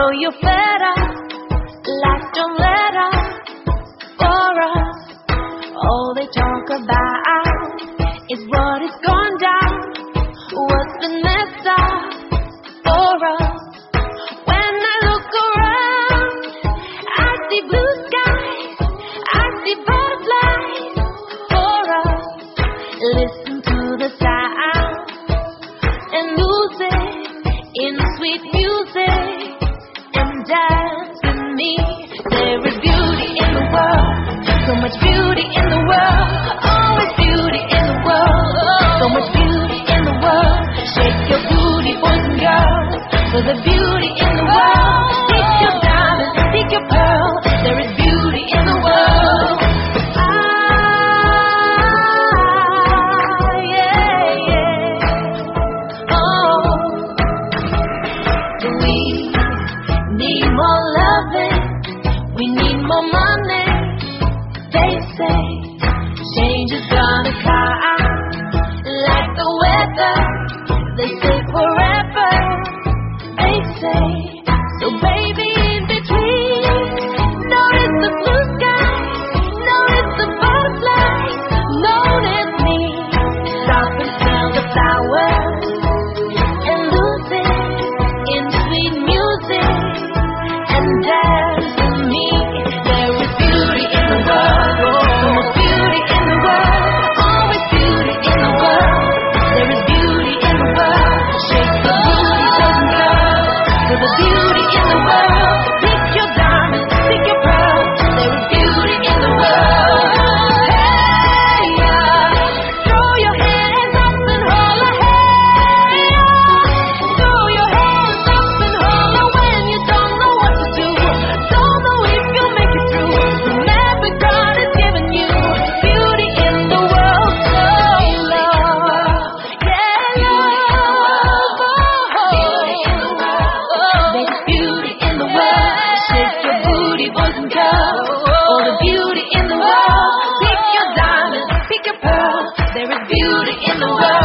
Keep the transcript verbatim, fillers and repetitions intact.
you're fed up, life don't let up for us. All they talk about is what has gone down, what's been messed up for us. When I look around, I see blue skies, I see butterflies for us. Listen to the sound and lose it in sweet music and dance with me. There is beauty in the world, so much beauty in the world, always beauty in the world, so much beauty in the world. Shake your booty, boys and girls, for the beauty in the world. Seek your diamond, seek your pearl, there is beauty in the world. We need more money, they say. Change is gonna come, like the weather, they say forever, they say. So baby, in between, notice the blue sky, notice the butterflies, notice me. Stop and smell the flowers, and lose it in sweet music and dance. Boys and girls, all the beauty in the world. Pick your diamond, pick your pearl, there is beauty in the world.